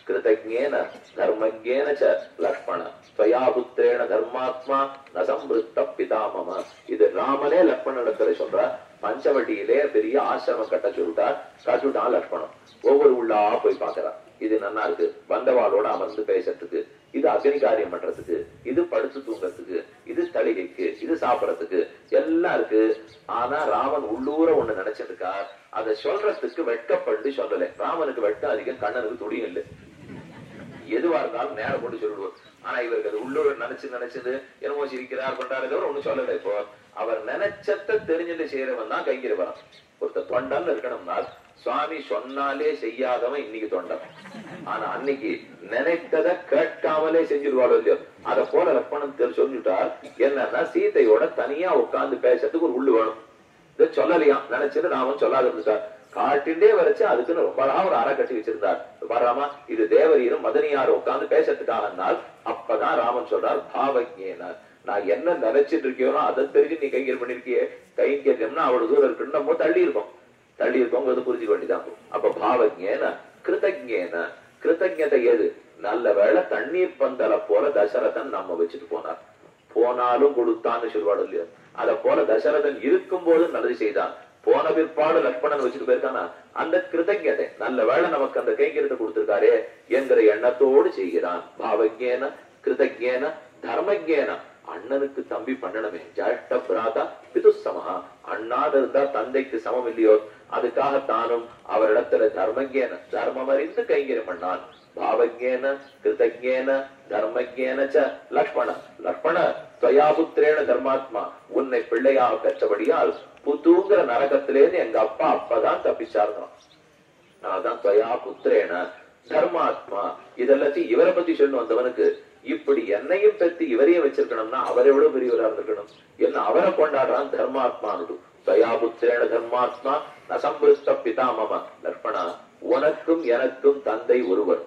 கிருதஜ்ஞேன தர்மஜ்ஞேன ச லக்ஷ்மண ஸ்வயா புத்திரேண தர்மாத்மா நசம்பிருத்த பிதாமம. இது ராமனே லக்ஷ்மணனிடத்துல சொல்ற. பஞ்சவட்டியிலே பெரிய ஆசிரமம் கட்ட சொல்லிட்டார். கட்டுட்டான் லக்ஷ்மணன். ஒவ்வொரு உள்ளா போய் பாக்குறான். இது நல்லா இருக்கு, வந்தவாளோட அமர்ந்து பேசுறதுக்கு, இது அக்னி காரியம் பண்றதுக்கு, இது படுத்து தூங்கறதுக்கு, இது தளிகைக்கு, இது சாப்பிடறதுக்கு எல்லாம் இருக்கு. ஆனா ராமன் உள்ளூர ஒண்ணு நினைச்சிருக்கா, அதை சொல்றதுக்கு வெட்கப்பட்டு சொல்லல. ராமனுக்கு வெட்கம் அதிகம், கண்ணனுக்கு துடியும் இல்லை. எதுவா இருந்தாலும் நேரம் கொண்டு சொல்லிடுவோம். ஆனா இவருக்கு அது உள்ளூர் நினைச்சது என்னமோ சிரிக்கிறார் பண்றாரு, தவிர ஒண்ணு சொல்லல. இப்போ அவர் நினைச்சத்தை தெரிஞ்சுட்டு செய்யறவன் தான் கைங்கிறவன். ஒருத்த தொண்டன் இருக்கணும்னா சுவாமி சொன்னாலே செய்யாதவன் இன்னைக்கு தொண்டன். ஆனா அன்னைக்கு நினைத்ததை கேட்காமலே செஞ்சிருவாளோ இல்லையோ, அதை போல லக்ஷ்மணன் சொல்லிட்டார். என்னன்னா சீதையோட தனியா உட்கார்ந்து பேசுறதுக்கு ஒரு உள்ளு வேணும். இதை சொல்லலையா நினைச்சது ராமன் சொல்லாத இருந்துட்டார். காட்டிண்டே வரைச்சு அதுக்குன்னு ரொம்ப அழகா ஒரு அறை கட்டி வச்சிருந்தார். பாராமா, இது தேவரீரும் மதனியாரும் உட்கார்ந்து பேசறதுக்காக. அப்பதான் ராமன் சொல்றார், பாவஜ்ஞேன, நான் என்ன நினைச்சிட்டு இருக்கேனோ அதை தெரிஞ்சு நீ கைங்கர் பண்ணிருக்கியே. கைங்கரியம்னா அவ்வளவு தூரம் இருக்குன்னு நம்ம தள்ளி இருக்கோங்கிறது புரிஞ்சுக்க வேண்டியதான். அப்ப பாவஜ்ஞேன கிருதஜ்ஞேன, கிருதஜ்ஞதை எது? நல்ல வேளை தண்ணீர் பந்தல போல தசரதன் நம்ம வச்சுட்டு போனாலும் கொடுத்தான்னு சொல்வாடு இல்லையோ, அத போல தசரதன் இருக்கும் போது நல்லது செய்தான். போன பிற்பாடு லக்ஷ்மணன் வச்சுட்டு போயிருக்கானா, அந்த கிருதஜ்ஞதை நல்ல வேளை நமக்கு அந்த கைங்கரியத்தை கொடுத்திருக்காரே என்கிற எண்ணத்தோடு செய்கிறான். பாவஜ்ஞேன கிருதஜ்ஞேன தர்மஜ்ஞேன, அண்ணனுக்கு தம்பி பண்ணணுமே. ஜாஷ்ட பிராதா பிதுசமஹா, அண்ணாது இருந்தா தந்தைக்கு சமம் இல்லையோ, அதுக்காக தானும் அவரிடத்துல தர்மஜ்ஞேன தர்மம் அறிந்து கைங்கரியம் பண்ணான். பாவஜ்ஞேன கிருதஜ்ஞேன தர்மஜ்ஞேன ச லக்ஷ்மண, லக்ஷ்மண ஸ்வயா புத்திரேண தர்மாத்மா, உன்னை பிள்ளையாக பெற்றபடியால் புத்துங்கிற நரகத்திலேருந்து எங்க அப்பா அப்பதான் தப்பிச்சாருந்தான். அதான் ஸ்வயா புத்திரேண தர்மாத்மா. இதெல்லாத்தையும் இவரை பத்தி சொல்லணும் வந்தவனுக்கு. இப்படி என்னையும் பெற்று இவரையும் வச்சிருக்கணும்னா அவர் எவ்வளவு பெரியவரா இருந்திருக்கணும். என்ன அவரை கொண்டாடுறான் தர்மாத்மானு. ஸ்வயா புத்திரேண தர்மாத்மா நசம்பிருஷ்ட பிதாமம. லக்ஷ்மணா, உனக்கும் எனக்கும் தந்தை ஒருவர்.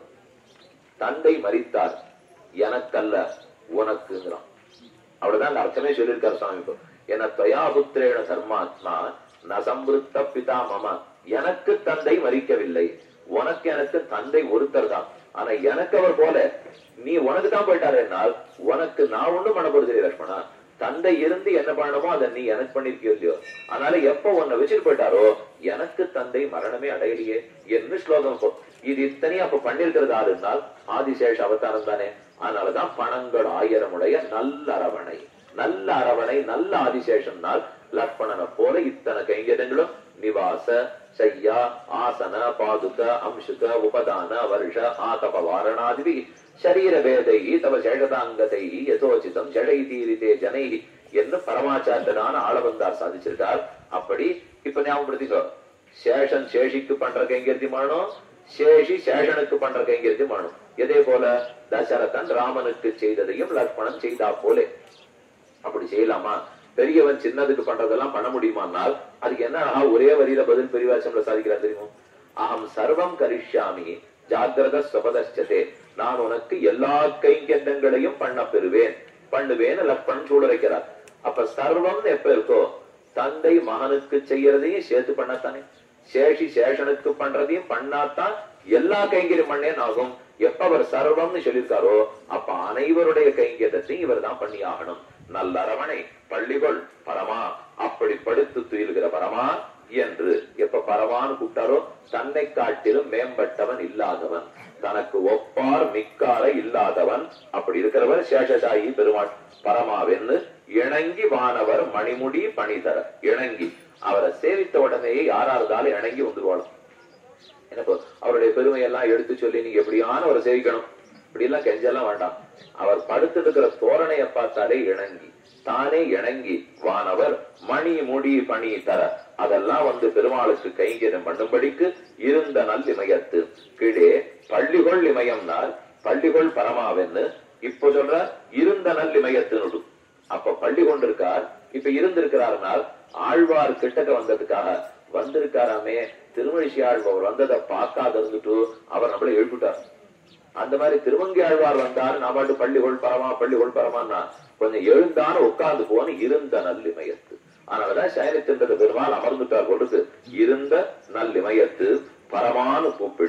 தந்தை மரித்தார், எனக்கல்ல உனக்குங்கிறான். அவ்வளவுதான் அர்த்தமே சொல்லியிருக்காரு சுவாமி. இப்போ என்ன ஸ்வயா புத்திரேண தர்மாத்மா நசம்பிருஷ்ட பிதாமம, எனக்கு தந்தை மரிக்கவில்லை, உனக்கு எனக்கு தந்தை ஒருத்தர் தான். ஆனா எனக்கு அவர் போல நீ உனக்கு தான் போயிட்டாரு என்னால் உனக்கு நான் ஒண்ணும் பண்ண போறது லக்ஷ்மணா. தந்தை இருந்து என்ன பண்ணணுமோ அதை நீ எனக்கு பண்ணிருக்கியோ இல்லையோ, அதனால எப்ப உன்னை வச்சுட்டு போயிட்டாரோ எனக்கு தந்தை மரணமே அடையலையே என்று ஸ்லோகம். இது இத்தனையும் அப்ப பண்ணிருக்கிறது ஆறுனால் ஆதிசேஷ அவதாரம் தானே. அதனாலதான் பணங்கள் 1000 உடைய நல்ல அரவணை, நல்ல அரவணை, நல்ல ஆதிசேஷனால் லக்ஷ்மணனை போல இத்தனை கைங்கரியங்களும் நிவாச சையா ஆசன பாதுக அம்சுக உபதான வருஷ ஆதப வாரணாதிபி சரீர வேதை தவ சேஷதாங்கதை யதோசிதம் ஜடை தீரிதே ஜனை என்று பரமாச்சாரியரான ஆளவந்தார் சாதிச்சிருக்கார். அப்படி இப்ப ஞாபகப்படுத்திக்கோ, சேஷன் சேஷிக்கு பண்ற கைங்கரியம் ஆனும், சேஷி சேஷனுக்கு பண்ற கைங்கரியம் ஆனும். இதே போல தசரதன் ராமனுக்கு செய்ததையும் லக்ஷ்மணன் செய்தா போலே. அப்படி செய்யலாமா? பெரியவன் சின்னதுக்கு பண்றதெல்லாம் பண்ண முடியுமானால் அதுக்கு என்ன ஒரே வரியில பதில் பெரியவாச்சம்ல சாதிக்கிறான் தெரியுமோ? அகம் சர்வம் கரிஷ்யாமி ஜாகிரத ஸ்வபதச்சதே, நான் உனக்கு எல்லா கைங்கரியங்களையும் பண்ண பெறுவேன் பண்ணுவேன் லக்ஷ்மணன் சூழலைக்கிறார். அப்ப சர்வம் எப்ப இருக்கோ தந்தை மகனுக்கு செய்யறதையும் சேர்த்து பண்ணத்தானே, சேஷி சேஷனுக்கு பண்றதையும் பண்ணாத்தான் எல்லா கைங்கரியம் பண்ணேன் ஆகும். எப்ப அவர் சர்வம்னு சொல்லியிருக்காரோ அப்ப அனைவருடைய கைங்கரியத்தையும் இவர் தான் பண்ணி ஆகணும். நல்ல அரவணை பள்ளிகள் பரமா, அப்படி படுத்து துயில்கிற பரமா என்று எப்ப பரமான்னு கூப்பிட்டாரோ தன்னை காட்டிலும் மேம்பட்டவன் இல்லாதவன், தனக்கு ஒப்பார் மிக்கார இல்லாதவன், அப்படி இருக்கிறவர் சேஷசாயி பெருமாள் பரமாவென்னு இணங்கி வானவர் மணிமுடி பணிதர. இணங்கி அவரை சேவித்த உடனேயே யாரா இருந்தாலும் இணங்கி வந்துருவாளும். எனக்கு அவருடைய பெருமையெல்லாம் எடுத்து சொல்லி நீங்க எப்படியான அவரை சேவிக்கணும், இப்படி எல்லாம் கெஞ்செல்லாம் வேண்டாம். அவர் படுத்துட்டு இருக்கிற தோரணைய பார்த்தாலே இணங்கி, தானே இணங்கி வானவர் மணி முடி பணி தர, அதெல்லாம் வந்து பெருமாளுக்கு கைங்கரியம் பண்ணும்படிக்கு இருந்த நல் இமயத்து கீழே பள்ளிகொள் இமயம்னால் பள்ளிகொள் பரமாவென்னு இப்ப சொல்ற இருந்த நல் இமயத்து. அப்ப பள்ளி கொண்டிருக்கார், இப்ப இருந்திருக்கிறார்னால் ஆழ்வார் கிட்டக்க வந்ததுக்காக வந்திருக்காராமே. திருமழிசி ஆழ்வார் வந்ததை பார்க்காத இருந்துட்டு அவர் நம்மள எழுப்பிட்டார். அந்த மாதிரி திருமங்கி ஆழ்வார் வந்தாரு, நான் பாட்டு பள்ளிகொள் பரமா பள்ளிகொள் பரமான்னா கொஞ்சம் எழுந்தான உட்கார்ந்து போன இருந்த நல்லிமயத்து. அதனாலதான் சயனித்தின்ற பெருமாள் அமர்ந்துட்டார் கொடுத்து இருந்த நல்லிமயத்து பரமானு கூப்பிட்டு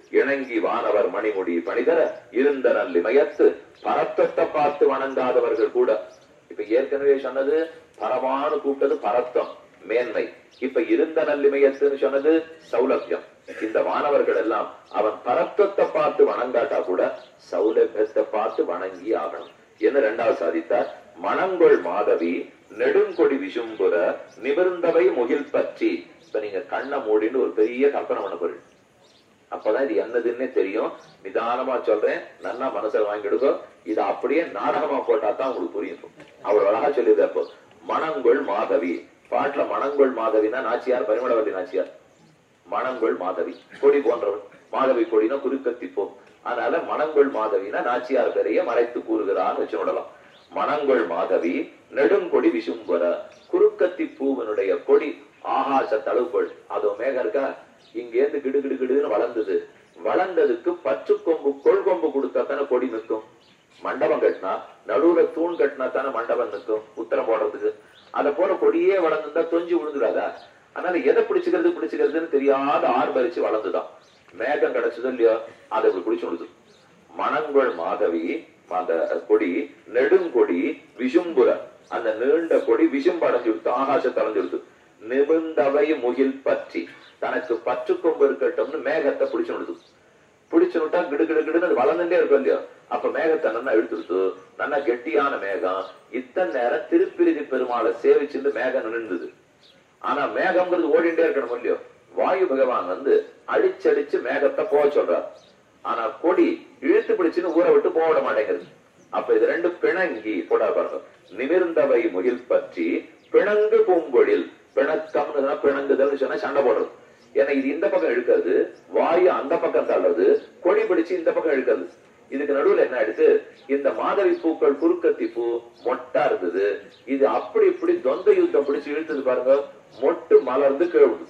இணங்கி வானவர் மணிமுடி பணிதர இருந்த நல்லிமயத்து பரத்தத்தை பார்த்து வணங்காதவர்கள் கூட. இப்ப ஏற்கனவே சொன்னது பரமானு கூப்பிட்டது பரத்தம் மேன்மை. இப்ப இருந்த நல்லிமயத்துன்னு சொன்னது சௌலபியம். இந்த வானவர்கள் எல்லாம் அவன் பரத்தத்தை பார்த்து வணங்காட்டா கூட சௌலபியத்தை பார்த்து வணங்கி ஆகணும் என்று இரண்டாவது சாதித்தார். மணங்கொள் மாதவி நெடுங்கொடி விசும்புற நிமிர்ந்தவை முகில் பற்றி. இப்ப நீங்க கண்ணை மூடின்னு ஒரு பெரிய கற்பனை பண்ண போறீங்க. அப்பதான் இது என்னதுன்னே தெரியும். நிதானமா சொல்றேன், நல்லா மனசுல வாங்கிடுதோ. இது அப்படியே நாடகமா போட்டா தான் உங்களுக்கு புரியும். அவ்வளவு அழகா சொல்லிடுற. அப்போ மணங்கொள் மாதவி பாட்டுல மணங்கொள் மாதவினா நாச்சியார், பரிமளவல்லி நாச்சியார். மணங்கொள் மாதவி கொடி போன்றவள். மாதவி கொடினா குறுக்கத்திப்போ. அதனால மணங்கொள் மாதவினா நாச்சியார் பெரிய மறைத்து கூறுகிறான்னு வச்சு விடலாம். மணங்கொள் மாதவி நெடுங்கொடி விசும்புற குறுக்கத்தி பூவனுடைய கொடி ஆகாச தழுவுகள். அதோ மேகம் இருக்கா, இங்கேருந்து கிடு கிடு கிடுன்னு வளர்ந்தது. வளர்ந்ததுக்கு பச்சு கொம்பு கொள் கொம்பு கொடுத்தா தானே கொடி நிற்கும். மண்டபம் கட்டினா நடுவுல தூண் கட்டினா தானே மண்டபம் நிற்கும் உத்தரம் போடுறதுக்கு. அதை போல கொடியே வளர்ந்துருந்தா தொஞ்சி விழுந்துடாதா? அதனால எதை பிடிச்சுக்கிறதுன்னு தெரியாத ஆர்ப்பரிச்சு வளர்ந்துதான். மேகம் கிடைச்சது இல்லையோ, அதை இப்படி பிடிச்சு விடுது. மணங்கொள் மாதவி அந்த கொடி நெடுங்கொடி விசும்புற, அந்த நீண்ட கொடி விசும்பு அடைஞ்சு விடுத்து, ஆகாசத்தை அடைஞ்சு விடுத்து. நிமிர்ந்தவை முகில் பற்றி, தனக்கு பற்று கொம்பு இருக்கட்டும்னு மேகத்தை பிடிச்சு விடுது. பிடிச்சு விட்டா கிடு கிடு கிடுன்னு வளர்ந்துட்டே இருக்கும் இல்லையோ. அப்ப மேகத்தை நல்லா இழுத்துடுத்து, நல்லா கெட்டியான மேகம். இத்தனை நேரம் திருப்பிரிதி பெருமாளை சேவிச்சுட்டு மேகம் நின்றுது. ஆனா மேகம்ங்கிறது ஓடிண்டே இருக்கணும் இல்லையோ. வாயு பகவான் வந்து அடிச்சடிச்சு மேகத்தை போக சொல்றார். ஆனா கொடி இழுத்து பிடிச்சுன்னு ஊரை விட்டு போக விட மாட்டேங்கிறது. அப்ப இது ரெண்டு பிணங்கி போட பாருங்க. நிமிர்ந்தவை முகில் பற்றி பிணங்கு பூங்கொழில். பிணக்கம்னு பிணங்குதல் சொன்னா சண்டை போடுறது. ஏன்னா இது இந்த பக்கம் இழுக்கிறது, வாயு அந்த பக்கம் தள்ளுறது, கொடி பிடிச்சு இந்த பக்கம் இழுக்கிறது. இதுக்கு நடுவுல என்ன ஆயிடுச்சு, இந்த மாதவி பூக்கள் குறுக்கத்தி பூ மொட்டா இருந்தது. இது அப்படி இப்படி தொந்த யுத்தம் பிடிச்சு இழுத்தது பாருங்க, மொட்டு மலர்ந்து கேழுது.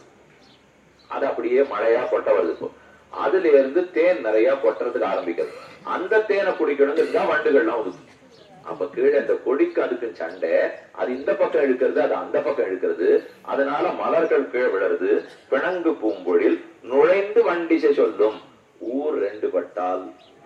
அது அப்படியே மழையா கொட்ட வருது. இப்போ அதுல இருந்து தேன் நிறைய கொட்டுறதுக்கு ஆரம்பிக்கிறது. அந்த தேனை குடிக்கணுங்கிறதுக்கா வண்டுகள்லாம் உதுக்கு. அப்ப கீழே இந்த கொடிக்கு அதுக்கு சண்டை. அது இந்த பக்கம் இழுக்கிறது, அது அந்த பக்கம் இழுக்கிறது. அதனால மலர்கள் கீழே விழறது. பிணங்கு பூம்பொழில் நுழைந்து வண்டிசை சொல்லும். ஊர் ரெண்டு பட்டால்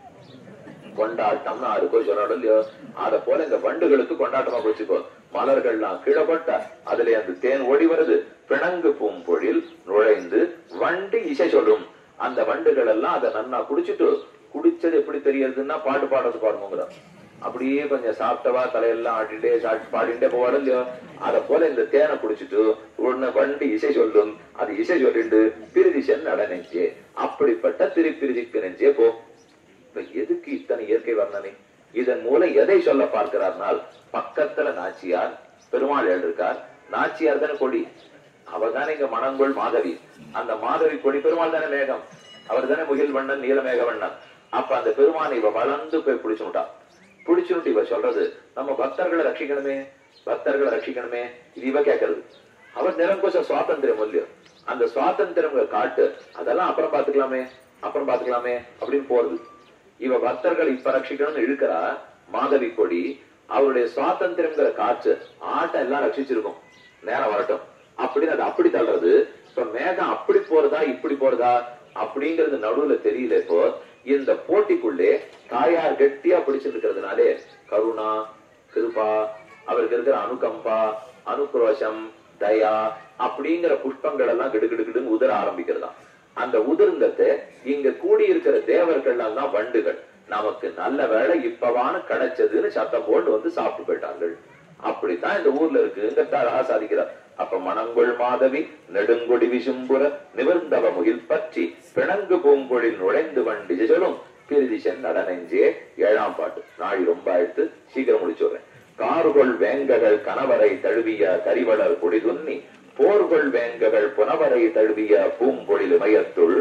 கொண்டாட்டம்னு யாருக்கோ சொல்லணும் இல்லையோ. அத போல இந்த வண்டுகளுக்கு கொண்டாட்டமா போச்சுக்கோ. மலர்கள்லாம் கீழப்பட்ட அதுல அந்த தேன் ஓடி வருது. பிணங்கு பூம்பொழில் நுழைந்து வண்டு இசை சொல்லும். அந்த வண்டுகள் எல்லாம் அதை நன்னா குடிச்சிட்டு, குடிச்சது எப்படி தெரியறதுன்னா பாட்டு பாடுறது பாருங்கிற. அப்படியே கொஞ்சம் சாப்பிட்டவா தலையெல்லாம் ஆட்டிட்டே பாடிட்டே போவாடு இல்லையோ. அத போல இந்த தேனை குடிச்சிட்டு உடனே வண்டு இசை சொல்லும். அது இசை சொல்லிட்டு பிரிதிசன் நட நெஞ்சே. அப்படிப்பட்ட திருப்பிரிதிக்கு நெஞ்சே போ. இப்ப எதுக்கு இத்தனை இயற்கை வர்ணனை? இதன் மூலம் எதை சொல்ல பார்க்கிறார்னால், பக்கத்துல நாச்சியார் பெருமாள் எழுதிருக்கார். நாச்சியார் தானே கொடி, அவர் தானே இங்க மணங்கொள் மாதவி. அந்த மாதவி கொடி பெருமாள் தானே மேகம், அவர் தானே முகில் வண்ணன் நீலமேக வண்ணன். அப்ப அந்த பெருமானை இவ வளர்ந்து போய் பிடிச்சுட்டா. பிடிச்சுட்டு இவ சொல்றது, நம்ம பக்தர்களை ரட்சிக்கணுமே, பக்தர்களை ரட்சிக்கணுமே. இது இவ கேட்கறது. அவர் நிரங்கோஷ சுவாதந்திரம் இல்லையோ. அந்த சுவாதந்திரம் காட்டு, அதெல்லாம் அப்புறம் பாத்துக்கலாமே அப்புறம் பாத்துக்கலாமே அப்படின்னு போறது. இவ பக்தர்கள் இப்ப ரட்சிக்கணும்னு இழுக்கிறா மாதவி கொடி. அவருடைய சுவாதந்திரங்கிற காற்று ஆட்டம் எல்லாம் ரட்சிச்சிருக்கும், நேரம் வரட்டும் அப்படின்னு அது அப்படி தள்ளுறது. இப்ப மேகம் அப்படி போறதா இப்படி போறதா அப்படிங்கிறது நடுவுல தெரியல. இப்போ இந்த போட்டிக்குள்ளே தாயார் கெட்டியா பிடிச்சிருக்கிறதுனாலே கருணா கிருபா, அவருக்கு இருக்கிற அனுகம்பா அனுக்ரோஷம் தயா அப்படிங்கிற புஷ்பங்கள் எல்லாம் கிடுகிடுன்னு உதர ஆரம்பிக்கிறதா. அந்த உதிர்ந்தத்தை இங்க கூடி இருக்கிற தேவர்கள் தான் வண்டுகள். நமக்கு நல்ல வேலை இப்பவான கிடைச்சதுன்னு சத்தம் போட்டு வந்து சாப்பிட்டு போயிட்டார்கள். அப்படித்தான் இந்த ஊர்ல இருக்கு சாதிக்கிறார். அப்ப மணங்கொள் மாதவி நெடுங்கொடி விசும்புற நிமிர்ந்தவ முகில் பற்றி பிணங்கு பூங்கொழில் நுழைந்து வண்டி சொல்லும் பிரிதிசன் நடனெஞ்சே. 7ஆம் பாட்டு. நாளை ரொம்ப ஆயிடுத்து, சீக்கிரம் முடிச்சுடுறேன். கார்கொள் வேங்ககள் கணவரை தழுவிய கரிவளர் கொடி துண்ணி போர்கொள் வேங்ககள் புனவரை தழுவிய பூம்பொழில் மயத்துள்.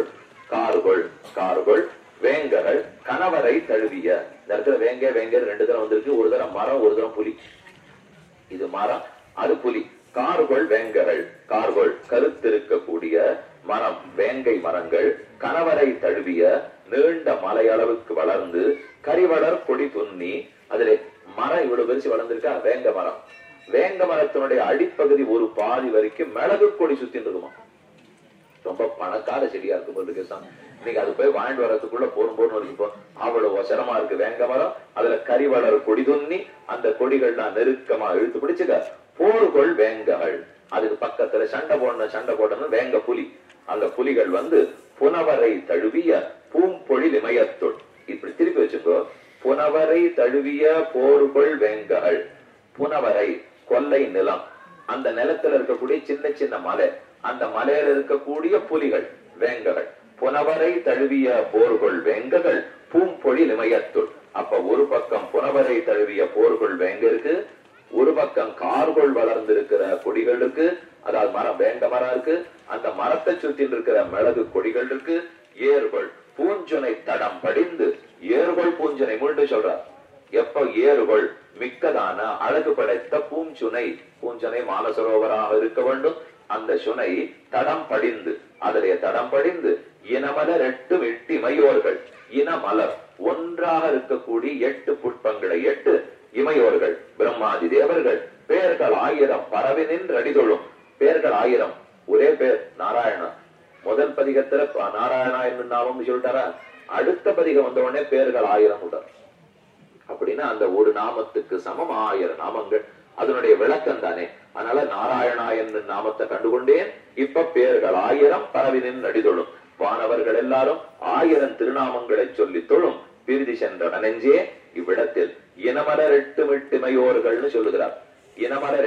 கார்கொள் வேங்ககள் கணவரை தழுவிய. இந்த இடத்துல வேங்க வேங்க 2 தரம் வந்திருக்கு. ஒரு தரம் மரம், ஒரு தரம் புலி. இது மரம், அது புலி. கார்கொள் வேங்ககள், கார்கொள் கருத்திருக்கக்கூடிய மரம், வேங்கை மரங்கள் கணவரை தழுவிய நீண்ட மலையளவுக்கு வளர்ந்து கரிவளர் கொடி துண்ணி. அதுல மரம் இவ்வளவு பெருசு வளர்ந்திருக்கா வேங்க மரம். வேங்க மரத்தினுடைய அடிப்பகுதி ஒரு பாதி வரைக்கும் மிளகு கொடி சுத்தின்னு இருக்குமா. ரொம்ப பணக்கார செடியா இருக்கும் போது இன்னைக்கு அது போய் வாங்கிட்டு வரதுக்குள்ள போடும் இருக்கும். அவ்வளவு ஒசரமா இருக்கு வேங்க மரம். அதுல கரிவளர் கொடி துண்ணி அந்த கொடிகள் நான் நெருக்கமா இழுத்து பிடிச்சுக்க போர்கொள் வேங்ககள். அதுக்கு பக்கத்துல சண்டை போடணும் வேங்க புலி. அந்த புலிகள் புனவரை தழுவிய பூம்பொழில் இமயத்துள். இப்படி திருப்பி வச்சுக்கோ. புனவரை தழுவிய போர்கொள் வேங்ககள். புனவரை கொல்லை நிலம், அந்த நிலத்துல இருக்கக்கூடிய சின்ன சின்ன மலை, அந்த மலையில இருக்கக்கூடிய புலிகள் வேங்ககள். புனவரை தழுவிய போர்கொள் வேங்ககள் பூம்பொழில் இமயத்துள். அப்ப ஒரு பக்கம் புனவரை தழுவிய போர்கொள் வேங்க இருக்கு, ஒரு பக்கம் கார்கொள் வளர்ந்திருக்கிற கொடிகள் இருக்கு. அதாவது மரம் வேங்க மரம் இருக்கு, அந்த மரத்தை சுத்தி இருக்கிற மிளகு கொடிகள் இருக்கு. ஏறுகொள் பூஞ்சுனை தடம் படிந்து, ஏறுகொள் பூஞ்சுனை மீண்டும் சொல்றார். எப்ப ஏறுகொள் மிக்கதான அழகு படைத்த பூஞ்சுனை, பூஞ்சனை மானசரோவராக இருக்க வேண்டும். அந்த சுனை தடம் படிந்து, அதிலே தடம் படிந்து இனமலர் 8 வெட்டிமையோர்கள். இனமலர் ஒன்றாக இருக்கக்கூடிய 8 புஷ்பங்களை 8 இமையோர்கள் பிரம்மாதி தேவர்கள் பேர்கள் 1000 பரவி நின்று அடிதொழும். பேர்கள் 1000, ஒரே பேர் நாராயணா. முதல் பதிகத்துல நாராயணா என்று நாமம் சொல்லிட்டாரா, அடுத்த பதிகம் வந்த உடனே பேர்கள் 1000 உடல். அப்படின்னா அந்த ஒரு நாமத்துக்கு சமம் 1000 நாமங்கள். அதனுடைய விளக்கம் தானே. அதனால நாராயணா என்று நாமத்தை கண்டுகொண்டேன். இப்ப பேர்கள் 1000 பரவி நின்று அடிதொழும். வானவர்கள் எல்லாரும் 1000 திருநாமங்களை சொல்லி தொழும். பிரிதி சென்ற நெஞ்சே இவ்விடத்தில் இனமலர் 8 வெட்டிமையோர்கள்னு சொல்லுகிறார். இனமலர்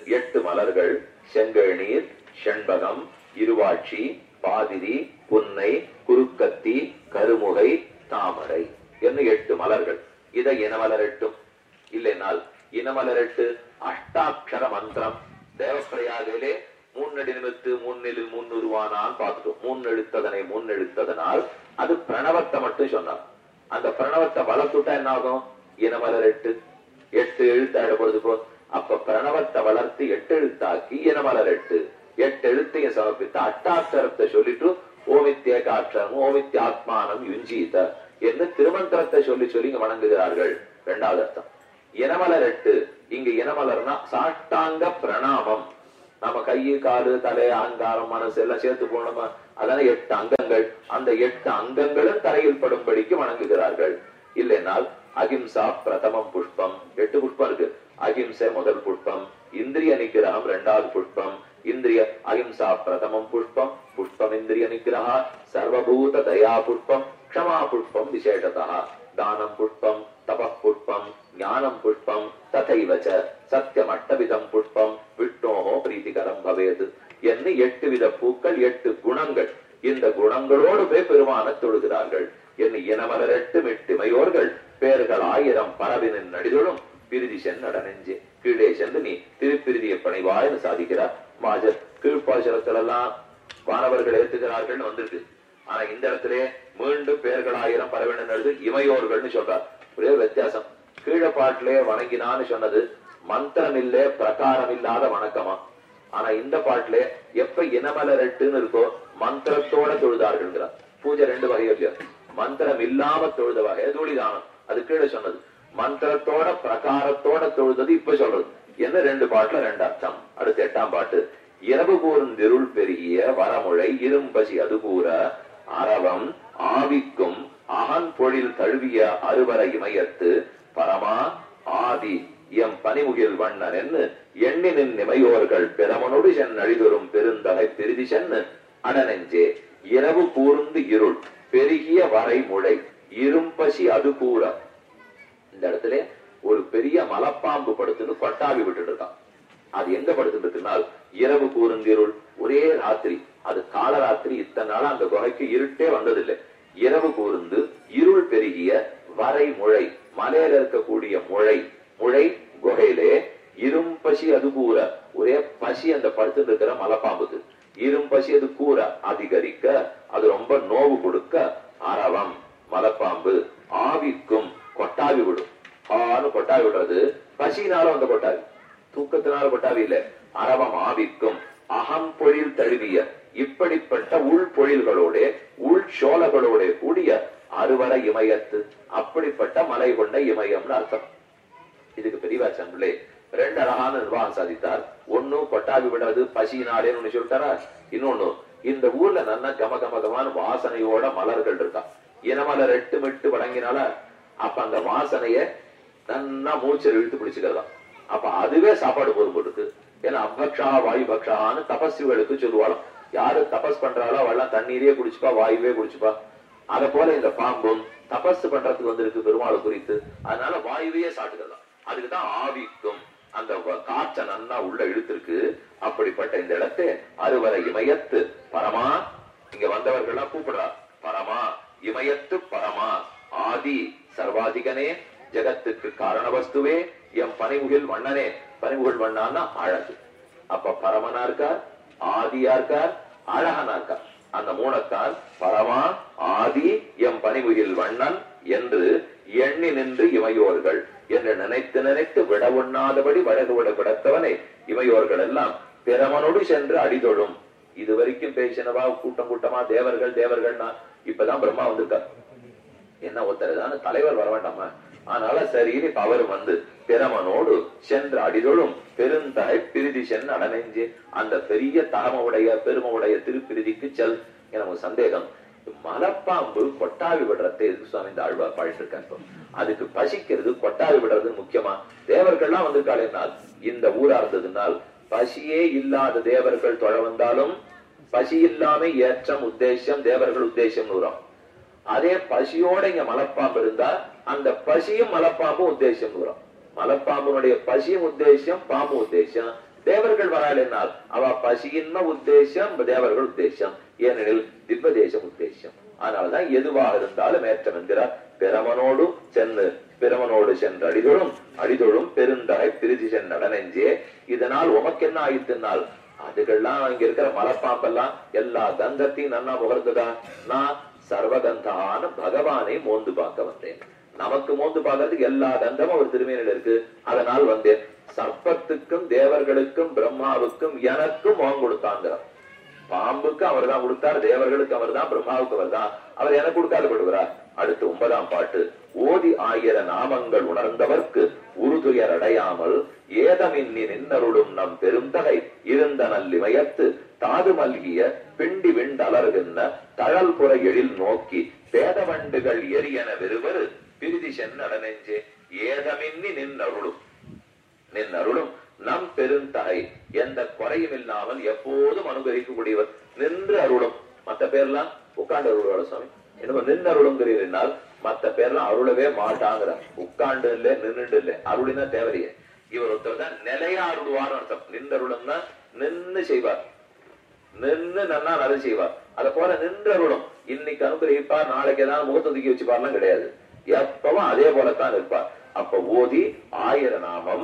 8 மலர்கள். செங்கல் நீர், செண்பகம், இருவாட்சி, பாதிரி, புன்னை, குறுக்கத்தி, கருமுகை, தாமரை என்று 8 மலர்கள். இதை இனமலர் 8 இல்லைனால் இனமலர் 8 அஷ்டாட்சர மந்திரம். தேவப்பிரயாகிலே 3 அடி நிமித்து 3 முன்னுருவானால் பார்த்துட்டோம். 3 எழுத்ததனை முன்னெழுத்ததனால் அது பிரணவத்தை மட்டும் சொன்னார். அந்த பிரணவத்தை வளர்த்துட்டா என்ன ஆகும்? இனமலர் 8 எழுத்தாட பொழுது போ. அப்ப பிரணவத்தை வளர்த்து 8 எழுத்தாக்கி இனமலர் 8 எழுத்தையும் சமர்ப்பித்த அட்டாட்சரத்தை சொல்லிட்டு ஓமித்யேகாட்சரம் ஓமித்யாத்மானம் யுஞ்சீத என்று திருமந்திரத்தை சொல்லி இங்க வணங்குகிறார்கள். 2வது அர்த்தம் இனமலர் 8. இங்க இனமலர்னா சாஷ்டாங்க பிரணாமம். நம்ம கையு காலு தலை அங்காரம் மனசு எல்லாம் சேர்த்து போனோம். அதான 8 அங்கங்கள். அந்த 8 அங்கங்களும் தரையில் படும்படிக்கு வணங்குகிறார்கள். இல்லைனால் அகிம்சா பிரதமம் புஷ்பம். 8 புஷ்பம் இருக்கு. அகிம்சை முதல் புஷ்பம், இந்திரிய நிகிரகம் 2வது புஷ்பம். இந்திரிய அகிம்சா பிரதமம் புஷ்பம். புஷ்பம் இந்திரிய நிகிரக. சர்வபூத தயா புஷ்பம். க்ஷமா புஷ்பம் விசேஷதா. தானம் புஷ்பம், தப புஷ்பம், ஞானம் புஷ்பம், ததைவச்ச சத்தியம் அட்டவிதம் புஷ்பம் விஷ்ணோஹோ பிரீதிகரம் பவேது என்று 8 வித பூக்கள், 8 குணங்கள். இந்த குணங்களோடு போய் பெருமான தொழுகிறார்கள். என்று இனமலர் 8 வெட்டிமையோர்கள் பேர்கள் 1000 பரவினின் நடிதொழும். பிரிதி சென்னட நெஞ்சே கீழே சென்று நீ திருப்பிரிதியை பணிவாய்னு சாதிக்கிறார் மாஜர். கீழ்ப்பாசுரத்துல எல்லாம் வானவர்கள் ஏத்துகிறார்கள் வந்திருக்கு. ஆனா இந்த இடத்திலே மீண்டும் பேர்கள் 1000 பரவினது இமையோர்கள்னு சொல்றார். ஒரே வித்தியாசம். கீழே பாட்டிலே வணங்கினான்னு சொன்னது மந்திரம் இல்ல பிரகாரம் இல்லாத வணக்கமா. ஆனா இந்த பாட்டிலே எப்ப இனமலர் 8ன்னு இருக்கோ மந்திரத்தோட தொழுதார்கள். பூஜை 2 வகை இல்லையா. மந்திரம் இல்லாம தொழுத வகை தூளிதானம், அது கீழே சொன்னது. மந்திரத்தோட பிரகாரத்தோட தொழுதது இப்ப சொல்றது என்ன. 2 பாட்டுல 2 அர்த்தம். அடுத்து 8ஆம் பாட்டு. இரவு கூர்ந்திருள் பெருகிய வரமுழை இரும்பசி அது கூற அரவம் ஆவிக்கும் அகன் பொழில் தழுவிய அறுவர இமயத்து பரமா ஆதி எம் பனிமுகில் வண்ணன் என்று எண்ணினின் நிமையோர்கள் பெறமனோடு சென் அழிதொரும் பெருந்தகை பிரிதி சென்னு அடனெஞ்சே இரவு கூர்ந்து இருள் பெருகிய வரை முளை இரும்பசி அது கூற. இந்த இடத்துல ஒரு பெரிய மலப்பாம்பு படுத்துன்னு கொட்டாவி விட்டுட்டு இருக்கான். அது எங்க படுத்துட்டு இருக்குனால் இரவு கூறுங்கிருள். ஒரே ராத்திரி, அது காலராத்திரி. இத்தனை நாளா அந்த குகைக்கு இருட்டே வந்ததில்லை. இரவு கூர்ந்து இருள் பெருகிய வரை முளை, மலையில இருக்கக்கூடிய முளை குகையிலே இரும்பசி அது கூற. ஒரே பசி அந்த படுத்துட்டு இருக்கிற மலப்பாம்புக்கு. இரும்பசி அது கூற அதிகரிக்க, அது ரொம்ப நோவு கொடுக்க அரவம் மலப்பாம்பு ஆவிக்கும் கொட்டாவி விடும். கொட்டாவி விடுறது பசினால வந்த கொட்டாவி, தூக்கத்தினால கொட்டாவி இல்ல. அரவம் ஆவிக்கும் அகம் பொழில் தழுவிய இப்படிப்பட்ட உள் பொழில்களோட உள் சோழகளோட கூடிய அறுவர இமயத்து, அப்படிப்பட்ட மலை கொண்ட இமயம்னு அர்த்தம். இதுக்கு பெரியவாச்சன் பிள்ளை 2 அழகான நிர்வாகம் சாதித்தார். ஒண்ணு கொட்டாவி விடுறது பசினாலேன்னு சொல்லிட்டாரா. இன்னொன்னு இந்த ஊர்ல நல்லா கமகமகமான வாசனையோட மலர்கள் இருக்கா. இனமலர் 8 மெட்டு வழங்கினால அப்ப அந்த வாசனைய நன்னா மூச்சல் இழுத்து பிடிச்சுக்கிறதா. அப்ப அதுவே சாப்பாடு பொறுப்பு இருக்கு. ஏன்னா அபக்ஷா வாயு பக்ஷான்னு தபஸ்விகளுக்கு சொல்லுவாளாம். யாரு தபஸ் பண்றாளோ அவெல்லாம் தண்ணீரே குடிச்சுப்பா, வாயுவே குடிச்சுப்பா. அத போல இந்த பாம்பும் தபஸ் பண்றதுக்கு வந்திருக்கு பெருமாளை குறித்து. அதனால வாயுவையே சாட்டுகிறதா. அதுக்குதான் ஆவிக்கும் அந்த காற்ற நன்னா உள்ள இழுத்திருக்கு. அப்படிப்பட்ட இந்த இடத்தை அறுவரை இமயத்து பரமா, இங்க வந்தவர்கள் எல்லாம் கூப்பிடுறார். பரமா இமயத்து பரமா ஆதி சர்வாதிகனே, ஜெகத்துக்கு காரண வஸ்துவே, எம் பனிமுகில் வண்ணனே. பனிமுகில் வண்ணான்னா அழகு. அப்ப பரமனா இருக்கார், ஆதியா இருக்கார், அழகனா இருக்கார். அந்த மூணத்தால் பரமா ஆதி எம் பனிமுகில் வண்ணன் என்று எண்ணி நின்று இமையோர்கள் என்று நினைத்து நினைத்து விட உண்ணாதபடி வழகு விட விடத்தவனை இமையோர்கள் எல்லாம் பிரமனோடு சென்று அடிதொழும். இது வரைக்கும் பேசினவா கூட்டம் கூட்டமா தேவர்கள் தேவர்கள்னா இப்பதான் பிரம்மா வந்திருக்கார். என்ன ஒருத்தர் தலைவர் வர வேண்டாமா? அதனால சரி இப்ப அவர் வந்து பிரமனோடு சென்று அடிதொழும் பெருந்தகை பிரிதி சென்று அடனெஞ்சு. அந்த பெரிய தகமவுடைய பெருமவுடைய திருப்பிரிதிக்கு செல். எனக்கு சந்தேகம், மலப்பாம்பு கொட்டாவி விடுறதை எதுக்கு சுவாமி இந்த ஆழ்வார் பாடிட்டு அதுக்கு பசிக்கிறது கொட்டாவி விடுறது முக்கியமா? தேவர்கள்லாம் வந்திருக்காள். இந்த ஊரா இருந்ததுனால் பசியே இல்லாத தேவர்கள் தொழ வந்தாலும் பசி இல்லாம ஏற்றம் உத்தேசம் தேவர்கள் உத்தேசம் நூறாம். அதே பசியோட இங்க மலப்பாம்பு இருந்தா அந்த பசியும் மலப்பாம்பும் உத்தேசம் நூறாம். மலப்பாம்புடைய பசியும் உத்தேசம் பாம்பு உத்தேசம். தேவர்கள் வராளினால் அவ பசியின்ம உத்தேசம் தேவர்கள் உத்தேசம். ஏனெனில் திவ்ய தேசம் உத்தேசம். அதனாலதான் எதுவாக இருந்தாலும் ஏற்றம் என்கிறார். பிரமனோடு சென்று அடிதொழும் பெருந்தகை பிரிதி சென்று அடனெஞ்சே. இதனால் உமக்கு என்ன ஆயிட்டுனால் அதுகள்லாம் இங்க இருக்கிற மலப்பாம்பெல்லாம் எல்லா கந்தத்தையும் நன்னா முகர்ந்ததா. நான் சர்வகந்தான பகவானை மோந்து பார்க்க வந்தேன். நமக்கு மோந்து பார்க்கறதுக்கு எல்லா கந்தமும் அவர் திருமேனில் இருக்கு. அதனால் வந்தேன். சர்ப்பத்துக்கும் தேவர்களுக்கும் பிரம்மாவுக்கும் எனக்கும் முகம் கொடுத்தாங்கிறார். பாம்புக்கு அவர் தான் கொடுத்தார், தேவர்களுக்கு அவர் தான், பிரம்மாவுக்கு அவர் தான். அவர் எனக்கு கொடுக்காத படுகிறார். அடுத்து 9ஆம் பாட்டு. ஓதி 1000 நாமங்கள் உணர்ந்தவர்க்கு உறுதுயர் அடையாமல் ஏதமின்னி நின்னருடும் நம் பெருந்தகை இருந்த நல்லிமயத்து தாது மல்கிய பிண்டி விண்டலர்கின்ற தழல் புற எழில் நோக்கி பேதவண்டுகள் எரியன வெறுவரு பிரிதி சென்னடனெஞ்சே. ஏதமின்னி நின்னருளும் நம் பெருந்தகை எந்த குறையும் இல்லாமல் எப்போதும் அனுபவிக்கக்கூடியவர் நின்று அருளும். மத்த பேர்லாம் உட்கார்ந்து அருள்வாள சுவாமி. என்ன நின்று அருளுங்கிறீர்கள்? மத்த பேர்லாம் அருளவே மாட்டாங்கிற. உட்காண்டு இல்ல நின்றுட்டு இல்ல அருளினா தேவையே. இவர் ஒருத்தர் தான் நிலையா அருள்வார் அர்த்தம். நின்று அருளும்னா நின்று செய்வார், நின்று நன்னா நறு செய்வார். அத போல நின்று அருளும். இன்னைக்கு அனுகிரகிப்பார், நாளைக்கு ஏதாவது முகத்தை தூக்கி வச்சுப்பார்லாம் கிடையாது. எப்பவும் அதே போலத்தான் இருப்பார். அப்ப ஓதி 1000 நாமம்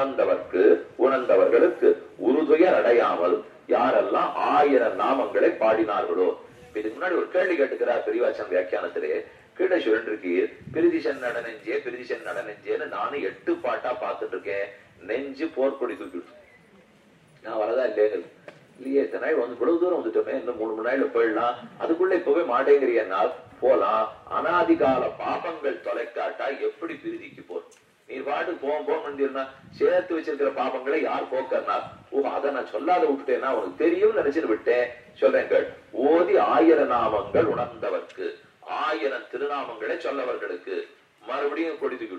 உணர்ந்தவர்களுக்கு உறுதுயர் அடையாமல் யாரெல்லாம் 1000 நாமங்களை பாடினார்களோ. இதுக்கு முன்னாடி ஒரு கேள்வி கேட்டுக்கிறார் பெரியவாச்சன் வியாக்கியானத்திலே. கீழே சுழன்றிருக்கீர் பிரிதிசன் நடனெஞ்சேன்னு நானும் 8 பாட்டா பார்த்துட்டு இருக்கேன். நெஞ்சு போர்ப்பொடி தூக்கிட்டு நான் வரதா இல்லையே இத்தனை நாள் வந்து இவ்வளவு தூரம் வந்துட்டோமே, இன்னும் 3 மணி நாள்ல போயிடலாம். அதுக்குள்ள இப்பவே மாட்டேங்கிறியனால் போலாம். அனாதிகால பாபங்கள் தொலைக்காட்டா எப்படி பிரிதிக்கு போறோம்? நீ பாட்டு போன் பண்ணிருந்தா சேர்த்து வச்சிருக்கிற பாபங்களை யார் போக்கறனா? அதை நான் சொல்லாத விட்டுட்டேன்னா உனக்கு தெரியும் நினைச்சிட்டு விட்டேன். சொல்றேன். ஓதி 1000 நாமங்கள் உணர்ந்தவர்க்கு 1000 திருநாமங்களை சொல்லவர்களுக்கு மறுபடியும் கொடுத்து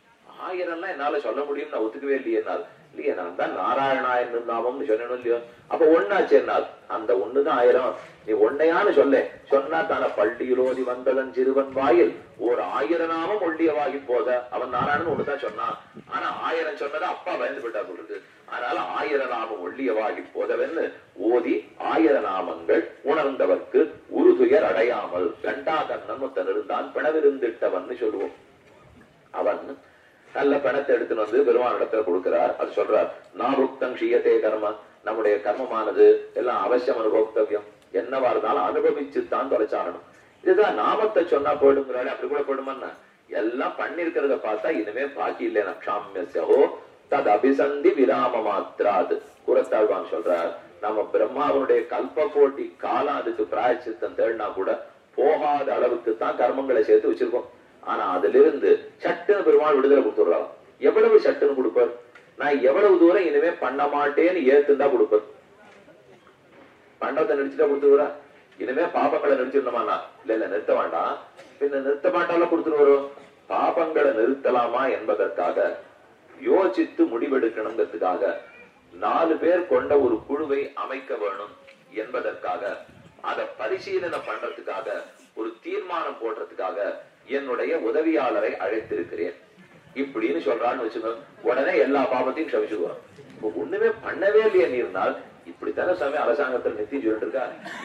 1000 என்னால சொல்ல முடியும் நான் ஒத்துக்கவே இல்லையே. என்னால் இல்லையே, நான் தான் நாராயணாயன் நாமம்னு சொன்னேன் இல்லையோ. அப்ப ஒன்னாச்சு என்னால் அந்த ஒண்ணுதான் 1000. நீ ஒன்னையான்னு சொன்னா தானே பள்ளியிலோதி வந்ததன் சிறுவன் வாயில் ஒரு 1000 நாமம் ஒள்ளியவாகி போத. அவன் நாராயணன் ஒண்ணுதான் சொன்னான். ஆனா 1000 சொன்னதா அப்பா பயந்து விட்டா சொல்றது. அதனால 1000 நாமம் ஒள்ளியவாகி போதவென்னு ஓதி 1000 நாமங்கள் உணர்ந்தவர்க்கு உறுதுயர் அடையாமல் கண்டாதன்னன் ஒருத்தன் இருந்தான் பிணவிருந்திட்டவன் சொல்லுவோம். அவன் நல்ல பணத்தை எடுத்துன்னு வந்து பெருமான் இடத்துல கொடுக்கிறார். அது சொல்றார், நாபுக்தம் ஷீயத்தே கர்ம. நம்முடைய கர்மமானது எல்லாம் அவசியம் அனுபவத்தவியம். என்னவா இருந்தாலும் அனுபவிச்சுத்தான் தொலைச்சாகணும். இதுதான் நாமத்தை சொன்னா போயிடுங்கிறாரு. அப்படி கூட போயிடுமா? எல்லாம் பண்ணிருக்கிறத பார்த்தா இனிமே பாக்கி இல்லைன்னா க்ஷாமியோ தத் அபிசந்தி விராம மாத்திராது. குரத்தாழ்வான் சொல்றார், நம்ம பிரம்மாவனுடைய கல்ப கோட்டி காலம் அதுக்கு பிராயச்சித்தம் தேடினா கூட போகாத அளவுக்கு தான் கர்மங்களை சேர்த்து வச்சிருக்கோம். ஆனா அதுல இருந்து சட்டுன்னு பெருமாள் விடுதலை கொடுத்துடுறாங்க. எவ்வளவு சட்டுன்னு கொடுப்பார்? நான் எவ்வளவு தூரம் இனிமே பண்ண மாட்டேன்னு ஏத்துந்தா கொடுப்பார். பண்டத்தை நிறுத்திட்டா கொடுத்துருவா? இனிமே பாபங்களை நிறுத்திடணுமாண்ணா? இல்ல நிறுத்த வேண்டாம். பின்ன நிறுத்த மாட்டாலும் கொடுத்துருவோம். பாபங்களை நிறுத்தலாமா என்பதற்காக யோசித்து முடிவெடுக்கணுங்கிறதுக்காக 4 பேர் கொண்ட ஒரு குழுவை அமைக்க வேணும் என்பதற்காக, அதை பரிசீலனை பண்றதுக்காக, ஒரு தீர்மானம் போடுறதுக்காக என்னுடைய உதவியாளரை அழைத்திருக்கிறேன் இப்படின்னு சொல்றான்னு வச்சுக்கோங்க. உடனே எல்லா பாவத்தையும் க்ஷமிச்சுக்குவோம். ஒண்ணுமே பண்ணவே இல்லையே நீர்னால் இப்படித்தானே சாமி அரசாங்கத்தில் நித்தி சொல்லிட்டு இருக்கா.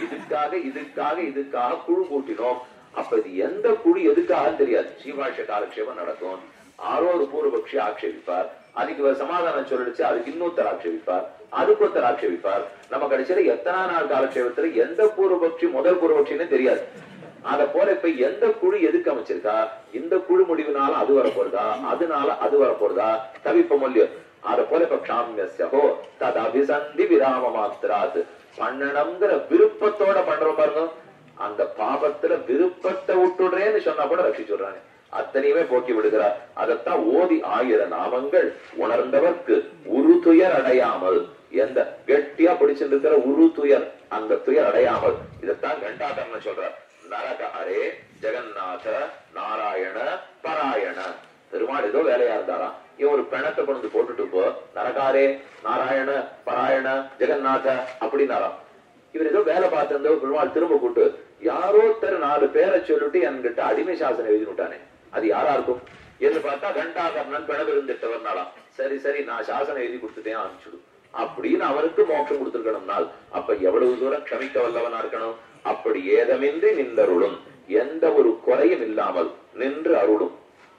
இதுக்காக குழு கூட்டினோம். அப்ப இது எந்த குழு எதுக்காக தெரியாது. ஸ்ரீபாஷ காலக்ஷேபம் நடக்கும். ஆரோ ஒரு பூர்வபக்ஷி ஆட்சேபிப்பார், அதுக்கு சமாதானம் சொல்லிடுச்சு, அதுக்கு இன்னொருத்தர் ஆட்சேபிப்பார், அதுக்கு ஒருத்தர் ஆட்சேபிப்பார். நம்ம கடைசியில எத்தனை நாள் காலக்ஷேபத்துல எந்த பூர்வபக்ஷி முதல் பூர்வபக்ஷின்னு தெரியாது. அத போல இப்ப எந்த குழு எதுக்கு அமைச்சிருக்கா, இந்த குழு முடிவுனால அது வரப்போறதா, அதனால அது வரப்போறதா தவிப்ப மொழியும். அத போல இப்ப க்ஷாமியஸ்யோ தது அபிசந்தி விராம மாத்திராது பண்ணணுங்கிற விருப்பத்தோட பண்றோம் பாருங்க. அந்த பாபத்துல விருப்பத்தை விட்டுடுறேன்னு சொன்னா கூட ரட்சிச்சுடுறாங்க. அத்தனையுமே போக்கி விடுகிறார். அதத்தான் ஓதி 1000 நாமங்கள் உணர்ந்தவர்க்கு உரு துயர் அடையாமல், எந்த கெட்டியா பிடிச்சிட்டு இருக்கிற உரு துயர், அந்த துயர் அடையாமல். இதத்தான் கண்டாதம்னு சொல்றார். நரக அரே ஜெகநாத நாராயண பராயண. பெருமாள் ஏதோ வேலையா இருந்தாராம். இவன் ஒரு பிணத்தை கொண்டு போட்டுட்டு போ, நரகாரே நாராயண பராயண ஜெகநாத அப்படின்னாராம். இவர் ஏதோ வேலை பார்த்திருந்தோ பெருமாள் திரும்ப கூட்டு யாரோ 4 பேரை சொல்லிட்டு என்கிட்ட அடிமை சாசனம் எழுதி விட்டானே, அது யாரா இருக்கும் என்று பார்த்தா கண்டாகர்ணன் பிணவு இருந்துட்டவர்னாலாம். சரி நான் சாசனம் எழுதி கொடுத்துட்டேன் அனுப்பிச்சுடு அப்படின்னு அவருக்கு மோட்சம் கொடுத்திருக்கணும்னால் அப்ப எவ்வளவு தூரம் க்ஷமிக்க வல்லவனா இருக்கணும். அப்படி ஏதமின்றி நின்றருளும், எந்த ஒரு குறையும் இல்லாமல் நின்று அருளும்.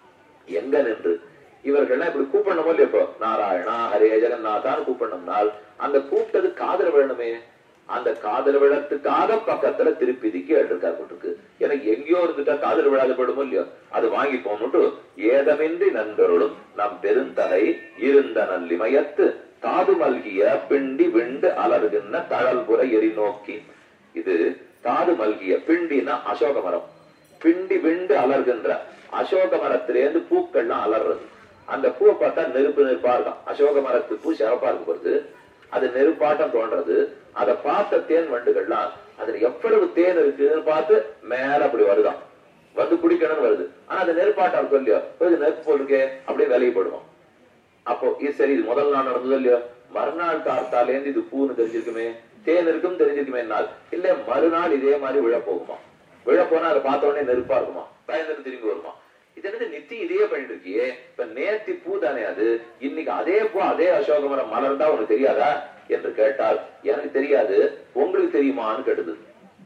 எங்க நின்று இவர்கள்லாம் இப்படி கூப்பிடணுமோ இல்லையோ, இப்போ நாராயணா ஹரே ஜெகநாதான்னு கூப்பிடணும்னால் அந்த கூப்பிட்டது காதல விழணுமே. அந்த காதல விழத்துக்காக பக்கத்துல திருப்பிதிக்கு எழுதிருக்கு. எனக்கு எங்கேயோ இருந்துட்டா காதல் விழாது படுமோ இல்லையோ, அது வாங்கி போனுட்டு ஏதமின்றி நண்பருளும் நம் பெருந்தகை இருந்த நல்லிமயத்து தாது மல்கிய பிண்டி விண்டு அலறுகின்ற தழல்புற எரி நோக்கி. இது தாது மல்கிய பிண்டினா அசோக மரம், பிண்டி விண்டு அலர்கின்ற அசோக மரத்திலேருந்து பூக்கள்லாம் அலர்றது. அந்த பூவை பார்த்தா நெருப்பா இருக்கும். அசோக மரத்து பூ சிறப்பா இருக்கு போது அது நெருப்பாட்டம் தோன்றது. அதை பார்த்த தேன் வண்டுகள்லாம் அதுல எவ்வளவு தேன் இருக்குன்னு பார்த்து மேல அப்படி வருதான், வந்து குடிக்கணும்னு வருது. ஆனா அது நெருப்பாட்டம் இருக்கும் இல்லையோ, கொஞ்சம் நெருப்பு போட்டுருக்கே அப்படியே விலைப்படுவோம். அப்போ இது சரி, இது முதல் நாள் நடந்தது இல்லையோ, மறுநாள் காத்தாலேந்து இது பூன்னு தெரிஞ்சிருக்குமே, தேன் இருக்கும் தெரிஞ்சிருக்குமே. நாள் இல்ல மறுநாள் இதே மாதிரி விழ போகுமா, விழ போனா அதை பார்த்த உடனே நெருப்பா இருக்குமா, பயந்துட்டு திரும்பி வருமா. இது நித்தி இதே பண்ணிட்டு இருக்கியே, இப்ப நேத்தி பூ தானே அது, இன்னைக்கு அதே பூ அதே அசோக மரம் மலர்ந்தா உனக்கு தெரியாதா என்று கேட்டால் எனக்கு தெரியாது உங்களுக்கு தெரியுமான்னு கேட்டது.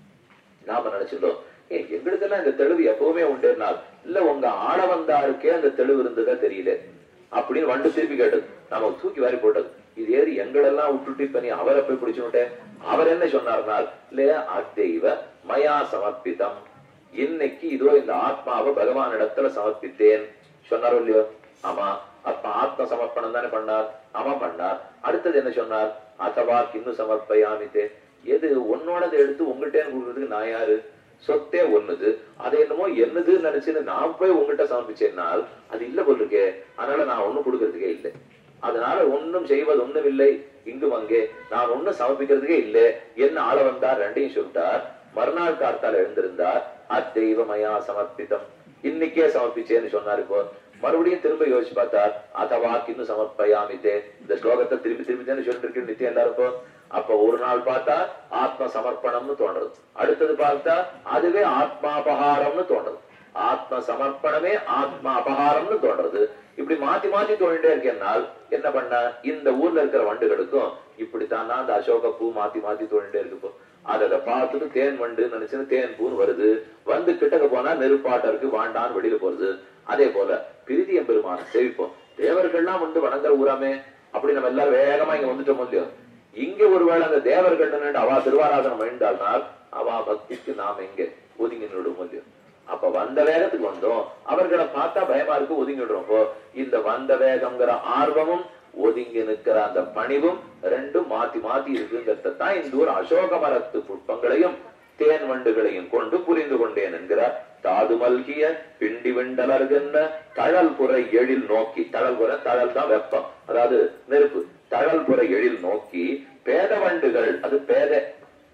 நாம நினைச்சிருந்தோம் எங்களுக்கெல்லாம் இந்த தெளிவு எப்பவுமே உண்டேனால், இல்ல உங்க ஆள வந்தாருக்கே அந்த தெளிவு இருந்ததா தெரியல அப்படின்னு வண்டு திருப்பி கேட்டது. நாம தூக்கி வாரி போட்டது. இது ஏறி எங்களெல்லாம் விட்டுட்டு இப்ப நீ அவரை போய் பிடிச்சுட்டேன். அவர் என்ன சொன்னார்னால், இல்லையா அத்தெய்வ மயா சமர்ப்பிதம், இன்னைக்கு இதோ இந்த ஆத்மாவை பகவான் இடத்துல சமர்ப்பித்தேன் சொன்னாரோ இல்லையோ. ஆமா, அப்ப ஆத்ம சமர்ப்பணம் தானே பண்ணார். ஆமா பண்ணார். அடுத்தது என்ன சொன்னார், அதவா கிண்ணு சமர்ப்பயாமித்தே, எது உன்னோடதை எடுத்து உங்கள்கிட்ட கொடுக்கறதுக்கு நான் யாரு, சொத்தே ஒண்ணுது, அதை என்னமோ என்னதுன்னு நினைச்சுன்னு நான் போய் உங்ககிட்ட சமர்ப்பிச்சேன்னால் அது இல்ல போல் இருக்கே, அதனால நான் ஒண்ணும் கொடுக்கறதுக்கே இல்லை, அதனால ஒன்னும் செய்வது ஒண்ணும் இல்லை, இங்கும் அங்கே நான் ஒண்ணும் சமர்ப்பிக்கிறதுக்கே இல்லை என்ன ஆள வந்தார். ரெண்டையும் சொல்லிட்டார். மறுநாள் கார்த்தால எழுந்திருந்தார். அத்தெய்வமயா சமர்ப்பிதம், இன்னைக்கே சமர்ப்பிச்சேன்னு சொன்னார். இப்போ மறுபடியும் திரும்ப யோசிச்சு பார்த்தார். அதவா கிண்ணு சமர்ப்பயாமித்தே, இந்த ஸ்லோகத்தை திருப்பி திருப்பி தானே சொல்லிட்டு இருக்கு நித்தியம் எல்லாருக்கும். அப்ப ஒரு நாள் பார்த்தா ஆத்ம சமர்ப்பணம்னு தோன்றது, அடுத்தது பார்த்தா அதுவே ஆத்மாபகாரம்னு தோன்றது, ஆத்ம சமர்ப்பணமே ஆத்மா அபகாரம்னு தோன்றது. இப்படி மாத்தி மாத்தி தோண்டிட்டே இருக்கேன்னால் என்ன பண்ண, இந்த ஊர்ல இருக்கிற வண்டுகளுக்கும் இப்படித்தான் அந்த அசோக பூ மாத்தி மாத்தி தோண்டிட்டே இருக்கு. அதை பார்த்துட்டு தேன் வண்டு நினைச்சுன்னு தேன் பூன்னு வருது, வந்து கிட்டக்க போனா நெருப்பாட்டம் இருக்கு, வாண்டான்னு வெளியில போறது. அதே போல பிரிதியம் பெருமான சேவிப்போம். தேவர்கள்லாம் வந்து வணங்குற ஊராமே, அப்படி நம்ம எல்லாரும் வேகமா இங்க வந்துட்டோம் இல்லையோ. இங்க ஒருவேளை அந்த தேவர்கள் அவா திருவாராதனம் வேண்டால்னால் அவா பக்திக்கு நாம் எங்க ஒதுங்கி நிடுவோம் இல்லையோ. அப்ப வந்த வேகத்துக்கு வந்தோம், அவர்களை பார்த்தா பயமா இருக்கு, ஒதுங்கிடுறோம். இந்த வந்த வேகம்ங்கிற ஆர்வமும் ஒதுங்கி நிற்கிற அந்த பணிவும் ரெண்டும் மாத்தி மாத்தி இருக்குங்கிறதான் இந்த ஒரு அசோக மரத்து புஷ்பங்களையும் தேன் வண்டுகளையும் கொண்டு புரிந்து கொண்டேன் என்கிறார். தாது மல்கிய பிண்டி விண்டலர்கின்ற தழல் புற எழில் நோக்கி, தழல் புற தழல் தான் வெப்பம், அதாவது நெருப்பு, தழல் புற எழில் நோக்கி பேத வண்டுகள், அது பேத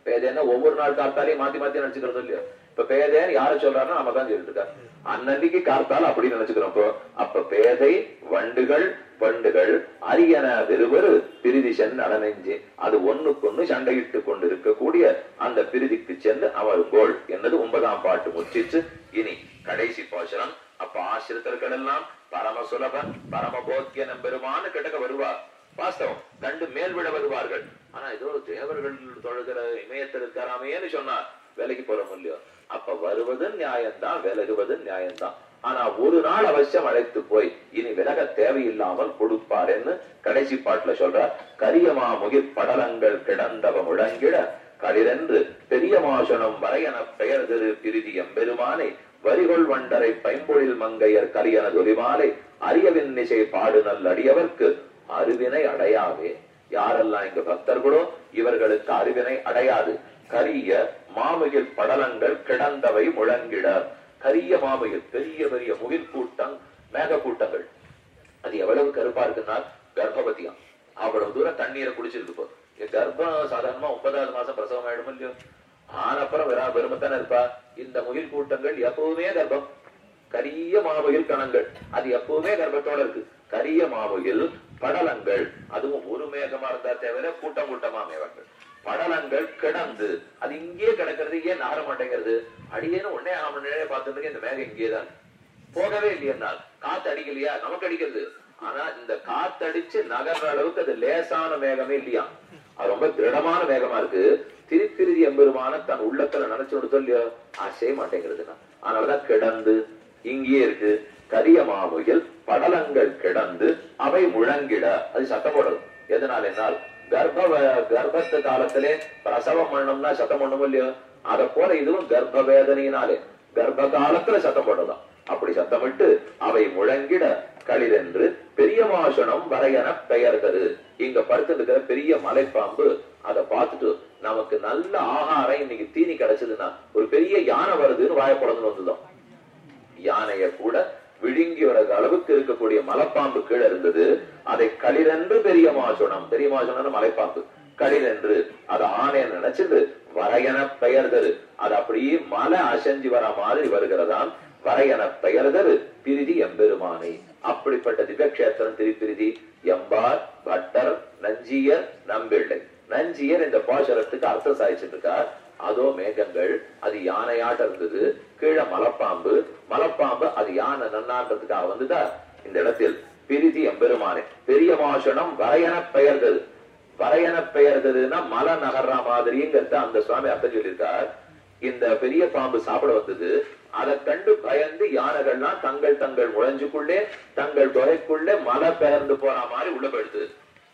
பேதேன்னா ஒவ்வொரு நாள் காத்தாலையும் மாத்தி மாத்தி நினைச்சுக்கிறது இல்லையோ. இப்ப பேதைன்னு யார சொல்றாருன்னா நம்ம தான் சொல்லிட்டு இருக்காரு. அன்னன்னைக்கு காத்தால அப்படின்னு நினைச்சுக்கிறோம். அப்ப பேதை வண்டுகள் வண்டுகள் அரியன வெறுவரு பிரிதி சென்று அடனெஞ்சு, அது ஒண்ணுக்கொன்னு சண்டையிட்டு கொண்டு இருக்கக்கூடிய அந்த பிரிதிக்கு சென்று அவர் கோள் என்னது 9ஆம் பாட்டு முற்றிச்சு. இனி கடைசி பாசனம். அப்ப ஆசிரியர்கள் எல்லாம் பரம சுலபன் பரமபோக்கிய நம்பெருமானு கிட்டக்க வருவார். வாஸ்தவம் கண்டு மேல் விட வருவார்கள். ஆனா ஏதோ தேவர்கள் தொழுகிற இமயத்தில் இருக்காராமேன்னு சொன்னார், வேலைக்கு போற முடியும். அப்ப வருவது நியாயம்தான், விலகுவது நியாயம்தான். ஆனா ஒரு நாள் அவசியம் அழைத்து போய் இனி விலக தேவையில்லாமல் கொடுப்பார்ன்னு கடைசி பாட்டுல சொல்றார். கரியமா முகிர் படலங்கள் கிடந்தவ முழங்கிட களிரென்று பெரிய மாசனம் வரையன பெயர் திரு பிரிதி எம்பெருமானை வரிகொள் வண்டரை பைம்பொழில் மங்கையர் கரியன தொலிமாலை அரியவின் நிசை பாடு நல் அடியவர்க்கு அருவினை அடையாவே. யாரெல்லாம் இங்க பக்தர்களோ இவர்களுக்கு அருவினை அடையாது. கரிய மாமுகில் படலங்கள் கிடந்தவை முழங்கிட. கரிய மாமுகில் பெரிய பெரிய முகில் கூட்டம், மேக கூட்டங்கள். அது எவ்வளவு கருப்பா இருக்குன்னா கர்ப்பவதியா அவ்வளவு தூரம் தண்ணீரை குடிச்சிருக்கு. போ கர்ப்பம் சாதாரணமா 9வது மாசம் பிரசவம் ஆயிடும் இல்லையோ. ஆனப்புறம் வெறுமத்தானே இருப்பா. இந்த முகில் கூட்டங்கள் எப்பவுமே கர்ப்பம். கரிய மாமுகில் கணங்கள் அது எப்பவுமே கர்ப்பத்தோட இருக்கு. கரிய மாமுகில் படலங்கள், அதுவும் ஒரு மேகமா இருந்தா தேவையில்ல, கூட்டம் கூட்டமா மேகங்கள் படலங்கள் கிடந்து, அது இங்கே கிடக்கிறது. ஏன் நகர மாட்டேங்கிறது? அடியேன்னு ஒன்னே 1/2 மணி நேரம் பார்த்துட்டு இந்த மேகம் இங்கேதான் போகவே இல்லையென்னால் காத்து அடிக்கலையா? நமக்கு அடிக்கிறது. ஆனா இந்த காத்தடிச்சு நகர்ற அளவுக்கு அது லேசான மேகமே இல்லையா, அது ரொம்ப திருடமான மேகமா இருக்கு. திருப்பிரிதி எம்பெருமான தன் உள்ளத்துல நினைச்சு கொடுத்தோ இல்லையோ, செய்ய மாட்டேங்கிறதுனா. அதனாலதான் கிடந்து இங்கே இருக்கு. கரிய மாமுகில் படலங்கள் கிடந்து அவை முழங்கிட, அது சத்தம் போடுறது. எதனால என்னால் கர்ப்பத்து காலத்திலே பிரசவம் பண்ணணும்னா சத்தம் பண்ணும் இல்லையோ, அதை போல இதுவும் கர்ப்ப வேதனையினாலே கர்ப்ப காலத்துல சத்தம் போடுறதாம். அப்படி சத்தமிட்டு அவை முழங்கிட களிரென்று பெரிய மாசனம் வரையன பெயர்தரு. இங்க படுத்து இருக்கிற பெரிய மலைப்பாம்பு அதை பார்த்துட்டு நமக்கு நல்ல ஆகாரம் இன்னைக்கு தீனி கிடைச்சதுன்னா ஒரு பெரிய யானை வருதுன்னு வாயப்படந்து வந்துதான். யானைய கூட விழுங்கி வர அளவுக்கு இருக்கக்கூடிய மலைப்பாம்பு கீழே இருந்தது. அதை களிரென்று பெரிய மாசனம், பெரிய மாசனம் மலைப்பாம்பு, களிரென்று அதை ஆணையன்னு நினைச்சது வரையன பெயர்தரு. அது அப்படியே மலை அசைஞ்சு வர மாதிரி வருகிறதாம். வரையன பெயர்தரு பிரிதி எம்பெருமானை. அப்படிப்பட்ட திவ்யக்ஷேத்திரம் திருப்பிரிதி. எம்பார் பட்டர் நஞ்சியர் நம்பிள்ளை. நஞ்சியர் இந்த பாசரத்துக்கு அர்த்தம் சாதிச்சுட்டு இருக்கார். அதோ மேகங்கள், அது யானையாட்ட இருந்தது. கீழே மலைப்பாம்பு, மலைப்பாம்பு அது யானை நன்னான்றதுக்காக வந்துதா இந்த இடத்தில் பிரிதி எம்பெருமானை. பெரிய மாசனம் வரையன பெயர்தது. வரையன பெயர்ததுன்னா மலை நகர்ற மாதிரிங்கிறத அந்த சுவாமி அர்த்தம் சொல்லியிருக்கார். இந்த பெரிய பாம்பு சாப்பிட வந்தது. அதை கண்டு பயந்து யானைகள்லாம் தங்கள் தங்கள் முழஞ்சுக்குள்ளே தங்கள் தொகைக்குள்ளே மலை பெயர்ந்து போற மாதிரி உள்ள போயிடுது.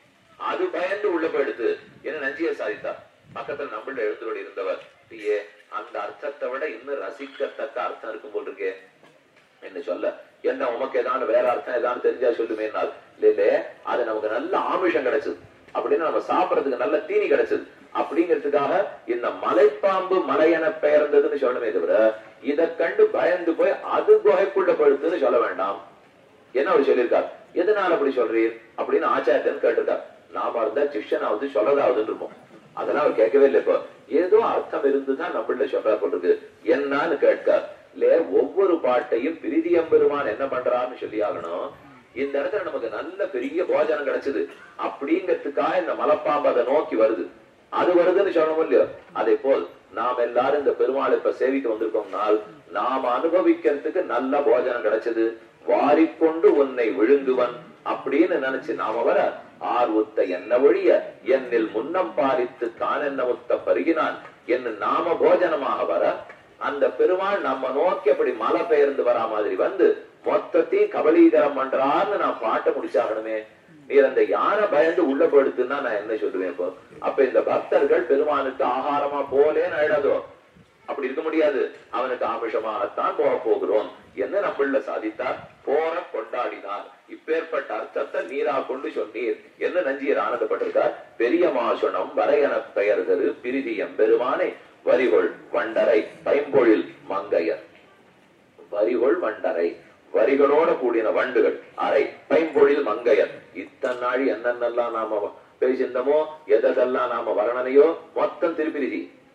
அது பயந்து உள்ள போயிடுது. என்ன நஞ்சிய சாதித்தார். பக்கத்துல நம்மள்ட எழுந்தோடு இருந்தவர், அந்த அர்த்தத்தை விட இன்னும் ரசிக்கத்தக்க அர்த்தம் இருக்கும் போல் இருக்கே என்ன சொல்ல. என்ன உமக்கு ஏதாவது வேற அர்த்தம் ஏதாவது தெரிஞ்சா சொல்லுமேனால் இல்ல, அது நமக்கு நல்ல ஆமிஷம் கிடைச்சது அப்படின்னு நம்ம சாப்பிடறதுக்கு நல்ல தீனி கிடைச்சது அப்படிங்கிறதுக்காக இந்த மலைப்பாம்பு மலையென பெயர்ந்ததுன்னு சொல்லணுமே தவிர இதை கண்டு பயந்து போய் அது குகைக்குள்ள படுத்துன்னு சொல்ல வேண்டாம். என்ன அவர் சொல்லியிருக்கார். எதனால அப்படி சொல்றீர் அப்படின்னு ஆச்சாரியன் கேட்டிருக்கார். நாம இருந்தா சிஷ்யனாவது சொல்லதாவதுன்னு இருப்போம். அதெல்லாம் அவர் கேட்கவே இல்லை. இப்போ ஏதோ அர்த்தம் இருந்துதான் நம்மள சொல்றா போட்டிருக்கு. என்னன்னு கேட்கார். இல்ல, ஒவ்வொரு பாட்டையும் பிரிதி எம்பெருமான் என்ன பண்றான்னு சொல்லி ஆகணும். இந்த இடத்துல நமக்கு நல்ல பெரிய போஜனம் கிடைச்சது அப்படிங்கிறதுக்காக இந்த மலைப்பாம்பு அதை நோக்கி வருது. அது வருதுன்னு சொல்லணும் இல்லையோ. அதே போல் நாம் எல்லாரும் இந்த பெருமாள் இப்ப சேவிக்க வந்திருக்கோம்னால் நாம அனுபவிக்கிறதுக்கு நல்ல போஜனம் கிடைச்சது. வாரிக்கொண்டு உன்னை விழுங்குவன் அப்படின்னு நினைச்சு நாம வர ஆர்வத்தை என்ன ஒழிய என்னில் முன்னம் பாரித்து தான் என்ன முத்த பருகினான் என்று நாம போஜனமாக வர அந்த பெருமாள் நம்ம நோக்கி அப்படி மலை பெயர்ந்து வரா மாதிரி வந்து மொத்தத்தையும் கபலீகரம் பண்றான்னு நான் பாட்ட முடிச்சாகணுமே. நீர் அந்த யானை பயந்து உள்ள போடுத்துன்னா நான் என்ன சொல்லுவேன். இப்போ அப்ப இந்த பக்தர்கள் பெருமானுக்கு ஆகாரமா போலேன்னு ஆயிடாதோ. அப்படி இருக்க முடியாது. அவனுக்கு ஆமிஷமாகத்தான் போக போகிறோம் என்ன நம்மள சாதித்தார். போற கொண்டாடினார். இப்பேற்பட்ட அர்த்தத்தை நீரா கொண்டு சொன்னீர் என்ன நஞ்சியர் ஆனந்தப்பட்டிருக்கார். பெரிய மாசனம் வரையன பெயர்தரு பிரிதி எம்பெருமானை வரிகொள் வண்டரை பைம்பொழில் மங்கையர். வரிகொள் வண்டரை, வரிகளோட கூடின வண்டுகள், அரை பைம்பொழில் மங்கையர். இத்தனை நாள் என்னென்னலாம் நாம பேசியிருந்தமோ எதெல்லாம் நாம வர்ணனையோ மொத்தம் திருப்பிரிதி.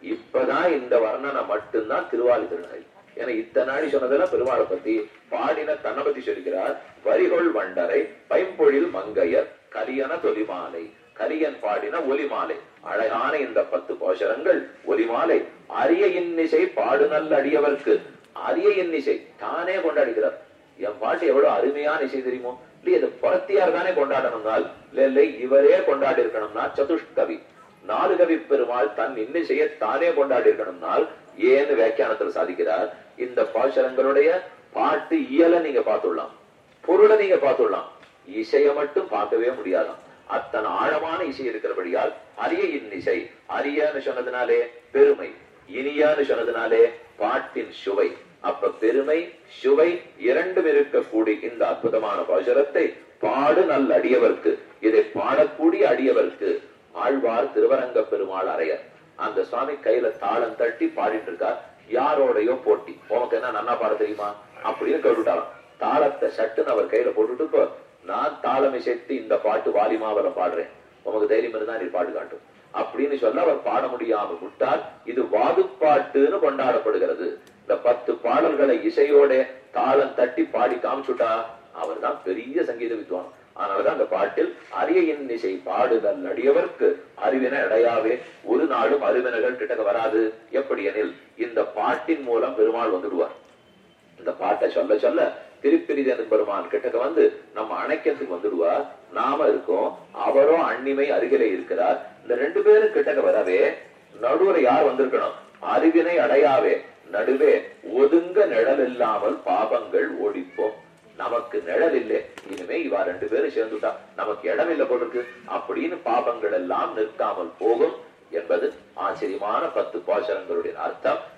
இப்பதான் இந்த வர்ணனை மட்டும்தான் திருவாலி திருநகை. ஏன்னா இத்தனை நாடி சொன்னதெல்லாம் பெருமாளை பத்தி பாடின தன்னை பத்தி சொல்லிக்கிறார். வரிகொள் வண்டரை பைம்பொழில் மங்கையர் கலியன தொலிமாலை. கலியன் பாடின ஒலிமாலை. அழகான இந்த 10 போஷரங்கள் ஒலிமாலை. அரிய இன்னிசை பாடு நல்ல அடியவர்க்கு. அரிய இன்னிசை தானே கொண்டாடுகிறார். என் பாட்டு எவ்வளவு அருமையான இசை தெரியுமோ இல்லையா? இது புறத்தியார் தானே கொண்டாடணும்னால் இல்லை இவரே கொண்டாடி இருக்கணும்னா சதுஷ்கவி 4 கவி பெருமாள் தன் இன்னிசையை தானே கொண்டாடி இருக்கணும்னால் ஏன்னு வியாக்கியானத்துல சாதிக்கிறார். இந்த பாசுரங்களுடைய பாட்டு இயலை நீங்க பார்த்துடலாம், பொருளை நீங்க பார்த்துடலாம், இசையை மட்டும் பார்க்கவே முடியாதாம். அத்தனை ஆழமான இசை இருக்கிறபடியால் அரிய இன்னிசை. அரியன்னு சொன்னதுனாலே பெருமை, இனியான்னு சொன்னதுனாலே பாட்டின் சுவை. அப்ப பெருமை சுவை இரண்டும் இருக்கக்கூடிய இந்த அற்புதமான பாசுரத்தை பாடு நல்ல அடியவர்க்கு, இதை பாடக்கூடிய அடியவர்க்கு ஆழ்வார் திருவரங்க பெருமாள் அறையர். அந்த சுவாமி கையில தாளம் தட்டி பாடிட்டு இருக்கார். யாரோடையோ போட்டி, உனக்கு என்ன நன்னா பாட தெரியுமா அப்படின்னு கேட்டுட்டாராம். தாளத்தை சட்டுன்னு அவர் கையில போட்டுட்டு, இப்போ நான் தாளம் இசைத்து இந்த பாட்டு வாலிமாவல பாடுறேன், உனக்கு தைரியம் இருந்தா நீ பாட்டு காட்டும் அப்படின்னு சொல்ல அவர் பாட முடியாம விட்டால் இது வாதுப்பாட்டுன்னு கொண்டாடப்படுகிறது. இந்த 10 பாடல்களை இசையோட தாளம் தட்டி பாடி காமிச்சுட்டா அவர் தான் பெரிய சங்கீத வித்வான். அதனாலதான் அந்த பாட்டில் அரிய இன்னிசை பாடுதல் அடியவர்க்கு அறிவின அடையாவே. ஒரு நாளும் அறிவினர்கள் கிட்டக்க வராது. எப்படி எனில் இந்த பாட்டின் மூலம் பெருமாள் வந்துடுவார். இந்த பாட்டை சொல்ல சொல்ல திருப்பிரிதன் பெருமான் கிட்டக்க வந்து நம்ம அணைக்கிறதுக்கு வந்துடுவார். நாம இருக்கோம், அவரும் அன்னிமை அருகிலே இருக்கிறார். இந்த 2 பேரும் கிட்டக்க வரவே நடுவுல யார் வந்திருக்கணும்? அறிவினை அடையாவே. நடுவே ஒதுங்க நிழல் இல்லாமல் பாபங்கள் ஓடிப்போம். நமக்கு நிழல் இல்லை, இனிமே இவா 2 பேரும் சேர்ந்துட்டா நமக்கு இடம் இல்லை போட்டிருக்கு அப்படின்னு பாபங்கள் எல்லாம் நிற்காமல் போகும் என்பது ஆச்சரியமான 10 பாசுரங்களுடைய அர்த்தம்.